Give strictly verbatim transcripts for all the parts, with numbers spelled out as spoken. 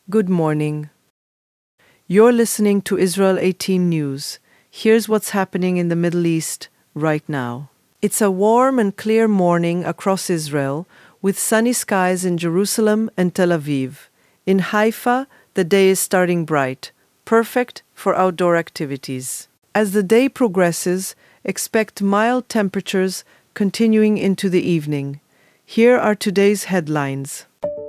Good morning. You're listening to Israel eighteen News. Here's what's happening in the Middle East right now. It's a warm and clear morning across Israel, with sunny skies in Jerusalem and Tel Aviv. In Haifa, the day is starting bright, perfect for outdoor activities. As the day progresses, expect mild temperatures continuing into the evening. Here are today's headlines.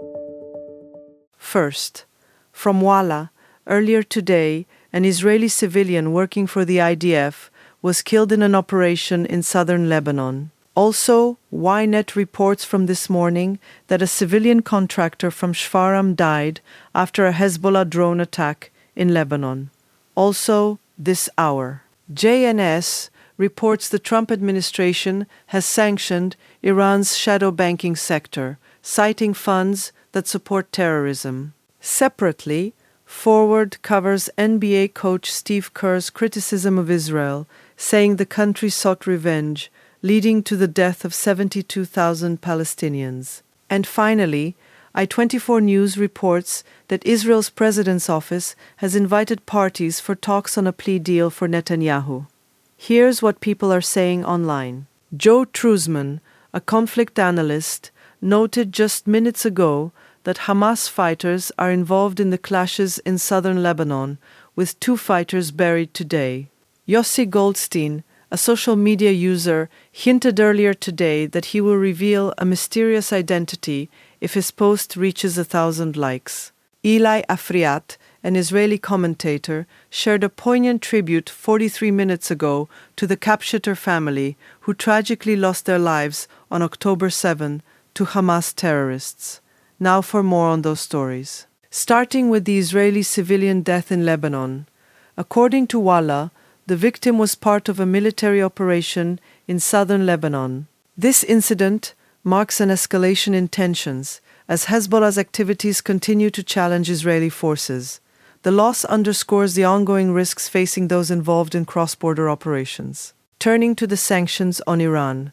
First, from Walla, earlier today, an Israeli civilian working for the I D F was killed in an operation in southern Lebanon. Also, Ynet reports from this morning that a civilian contractor from Shfaram died after a Hezbollah drone attack in Lebanon. Also, this hour, J N S reports the Trump administration has sanctioned Iran's shadow banking sector, citing funds that support terrorism. Separately, Forward covers N B A coach Steve Kerr's criticism of Israel, saying the country sought revenge, leading to the death of seventy-two thousand Palestinians. And finally, I twenty-four News reports that Israel's president's office has invited parties for talks on a plea deal for Netanyahu. Here's what people are saying online. Joe Truzman, a conflict analyst, noted just minutes ago that Hamas fighters are involved in the clashes in southern Lebanon, with two fighters buried today. Yossi Goldstein, a social media user, hinted earlier today that he will reveal a mysterious identity if his post reaches a thousand likes. Eli Afriat, an Israeli commentator, shared a poignant tribute forty-three minutes ago to the Kapsheter family, who tragically lost their lives on October seventh to Hamas terrorists. Now for more on those stories. Starting with the Israeli civilian death in Lebanon. According to Walla, the victim was part of a military operation in southern Lebanon. This incident marks an escalation in tensions as Hezbollah's activities continue to challenge Israeli forces. The loss underscores the ongoing risks facing those involved in cross-border operations. Turning to the sanctions on Iran.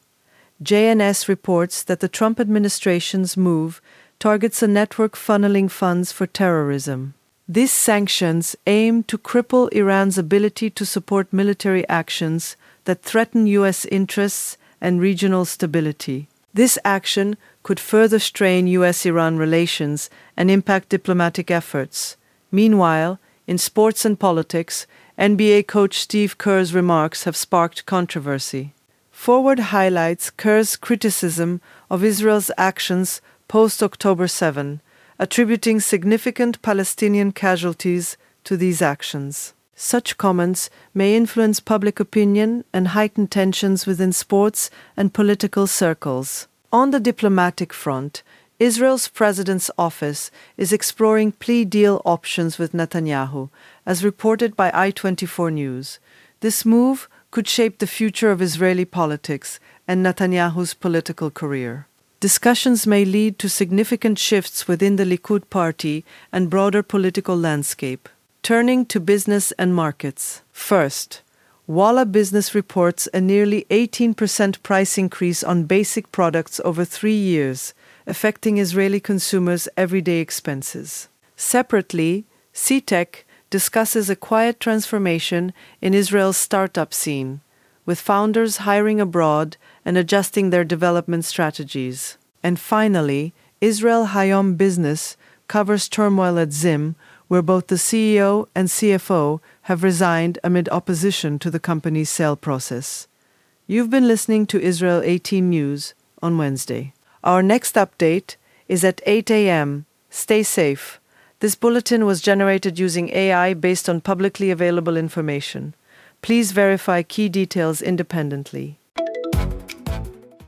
J N S reports that the Trump administration's move targets a network funneling funds for terrorism. These sanctions aim to cripple Iran's ability to support military actions that threaten U S interests and regional stability. This action could further strain U S Iran relations and impact diplomatic efforts. Meanwhile, in sports and politics, N B A coach Steve Kerr's remarks have sparked controversy. Forward highlights Kerr's criticism of Israel's actions post-October seventh, attributing significant Palestinian casualties to these actions. Such comments may influence public opinion and heighten tensions within sports and political circles. On the diplomatic front, Israel's president's office is exploring plea deal options with Netanyahu, as reported by I twenty-four News. This move could shape the future of Israeli politics and Netanyahu's political career. Discussions may lead to significant shifts within the Likud party and broader political landscape. Turning to business and markets. First, Walla Business reports a nearly eighteen percent price increase on basic products over three years, affecting Israeli consumers' everyday expenses. Separately, C TEC discusses a quiet transformation in Israel's startup scene, with founders hiring abroad and adjusting their development strategies. And finally, Israel Hayom Business covers turmoil at Zim, where both the C E O and C F O have resigned amid opposition to the company's sale process. You've been listening to Israel eighteen News on Wednesday. Our next update is at eight a.m. Stay safe. This bulletin was generated using A I based on publicly available information. Please verify key details independently.